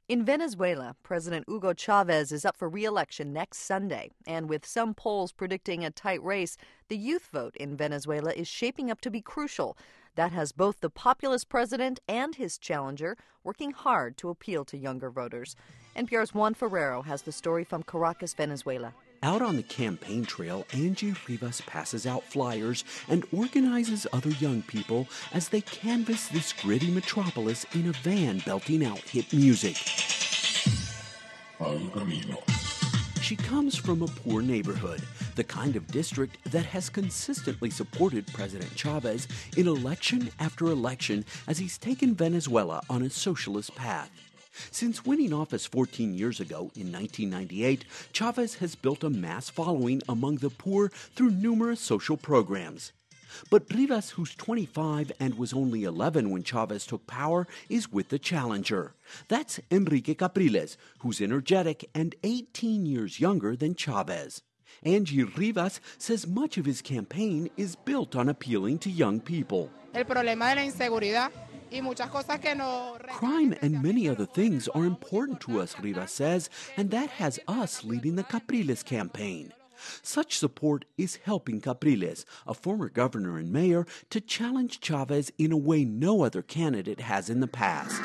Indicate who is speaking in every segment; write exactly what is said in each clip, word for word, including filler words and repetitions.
Speaker 1: In Venezuela, President Hugo Chavez is up for re-election next Sunday, and with some polls predicting a tight race, the youth vote in Venezuela is shaping up to be crucial. That has both the populist president and his challenger working hard to appeal to younger voters. N P R's Juan Ferrero has the story from Caracas, Venezuela.
Speaker 2: Out on the campaign trail, Angie Rivas passes out flyers and organizes other young people as they canvass this gritty metropolis in a van belting out hit music. She comes from a poor neighborhood, the kind of district that has consistently supported President Chavez in election after election as he's taken Venezuela on a socialist path. Since winning office fourteen years ago, in nineteen ninety-eight, Chavez has built a mass following among the poor through numerous social programs. But Rivas, who's twenty-five and was only eleven when Chavez took power, is with the challenger. That's Enrique Capriles, who's energetic and eighteen years younger than Chavez. Angie Rivas says much of his campaign is built on appealing to young people.
Speaker 3: El problema de la inseguridad.
Speaker 2: Crime and many other things are important to us, Rivas says, and that has us leading the Capriles campaign. Such support is helping Capriles, a former governor and mayor, to challenge Chavez in a way no other candidate has in the past.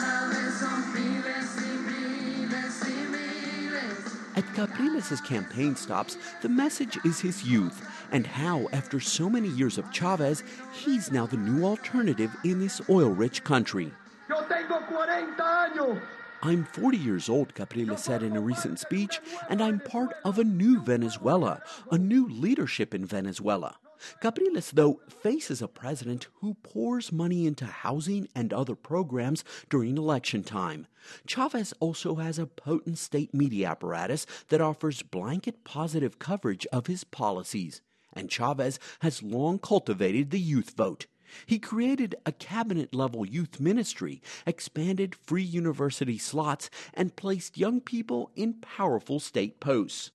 Speaker 2: At Capriles' campaign stops, the message is his youth and how, after so many years of Chavez, he's now the new alternative in this oil-rich country.
Speaker 4: Yo tengo cuarenta años.
Speaker 2: I'm forty years old, Capriles said in a recent speech, and I'm part of a new Venezuela, a new leadership in Venezuela. Capriles, though, faces a president who pours money into housing and other programs during election time. Chavez also has a potent state media apparatus that offers blanket positive coverage of his policies. And Chavez has long cultivated the youth vote. He created a cabinet-level youth ministry, expanded free university slots, and placed young people in powerful state posts.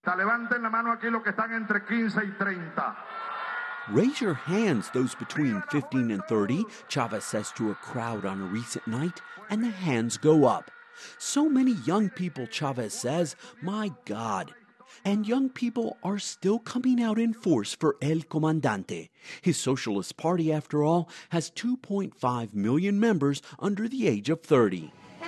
Speaker 2: Raise your hands, those between fifteen and thirty, Chavez says to a crowd on a recent night, and the hands go up. So many young people, Chavez says, my God. And young people are still coming out in force for El Comandante. His Socialist Party, after all, has two point five million members under the age of thirty.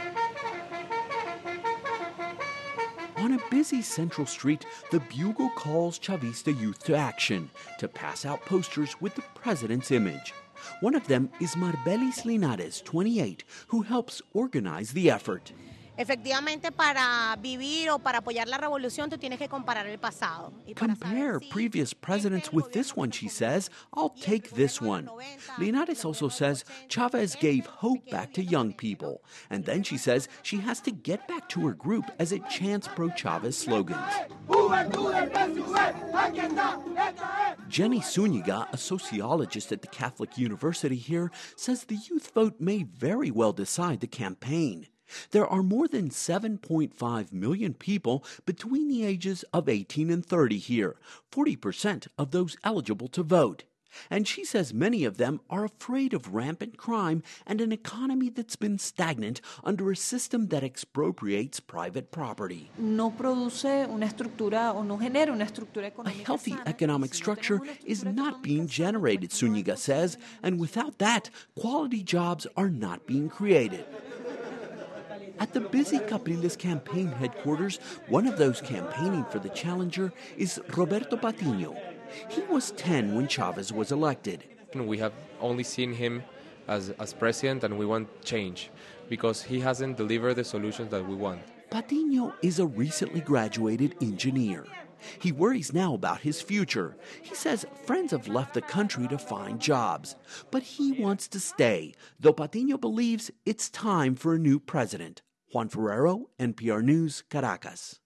Speaker 2: On a busy central street, the bugle calls Chavista youth to action, to pass out posters with the president's image. One of them is Marbelis Linares, twenty-eight, who helps organize the effort.
Speaker 5: Efectivamente, para vivir o para apoyar la revolución, tú tienes que comparar el pasado.
Speaker 2: Compare previous presidents with this one, she says. I'll take this one. Linares also says Chavez gave hope back to young people. And then she says she has to get back to her group as it chants pro-Chavez slogans. Jenny Zuniga, a sociologist at the Catholic University here, says the youth vote may very well decide the campaign. There are more than seven point five million people between the ages of eighteen and thirty here, forty percent of those eligible to vote. And she says many of them are afraid of rampant crime and an economy that's been stagnant under a system that expropriates private property.
Speaker 6: No produce una estructura o no genera una estructura
Speaker 2: económica. A healthy economic structure is not being generated, Zuniga says, and without that, quality jobs are not being created. At the busy Capriles campaign headquarters, one of those campaigning for the challenger is Roberto Patiño. He was ten when Chavez was elected.
Speaker 7: We have only seen him as, as president, and we want change because he hasn't delivered the solutions that we want.
Speaker 2: Patiño is a recently graduated engineer. He worries now about his future. He says friends have left the country to find jobs. But he wants to stay, though Patiño believes it's time for a new president. Juan Ferrero, N P R News, Caracas.